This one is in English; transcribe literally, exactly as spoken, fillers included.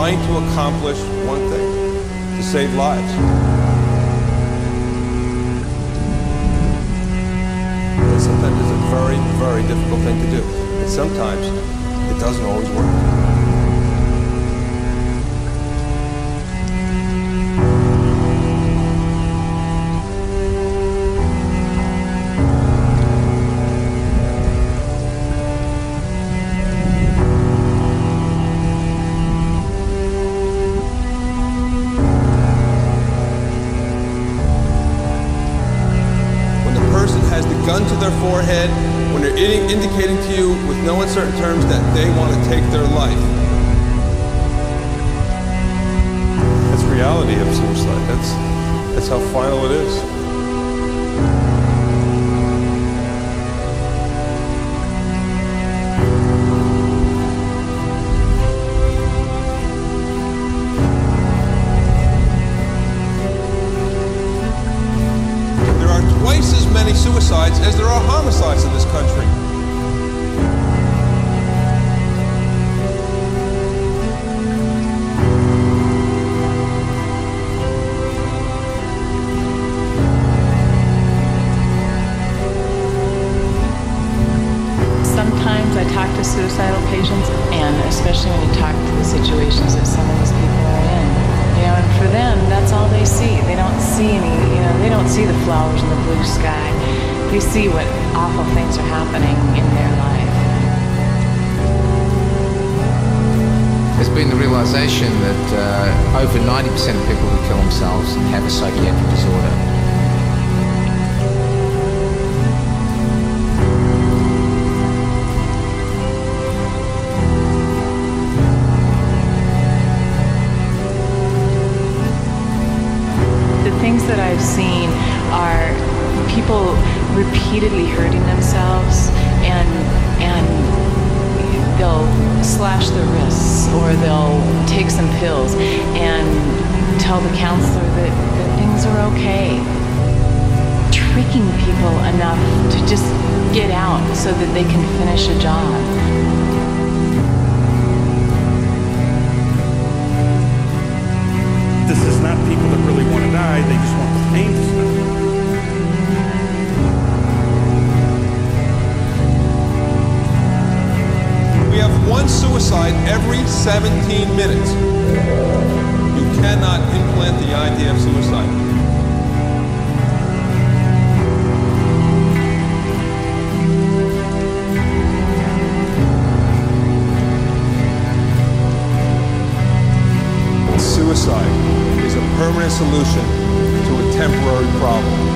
trying to accomplish one thing, to save lives. And sometimes it's a very, very difficult thing to do. And sometimes it doesn't always work. Has the gun to their forehead, when they're indicating to you with no uncertain terms that they want to take their life. That's the reality of suicide. That's, that's how final it is. Twice as many suicides as there are homicides in this country. Sometimes I talk to suicidal patients, and especially when you talk to the situations that some of these people are in. You know, and for them, that's all they see. They don't see any, you know, they don't see the flowers in the blue sky. They see what awful things are happening in their life. There's been the realization that uh, over ninety percent of people who kill themselves have a psychiatric disorder. The things that I've seen are people repeatedly hurting themselves, and and they'll slash their wrists, or they'll take some pills and tell the counselor that, that things are okay. Tricking people enough to just get out so that they can finish a job. This is not people that really want to die, they just want the pain to stop. We have one suicide every seventeen minutes. You cannot implant the idea of suicide. Suicide is a permanent solution to a temporary problem.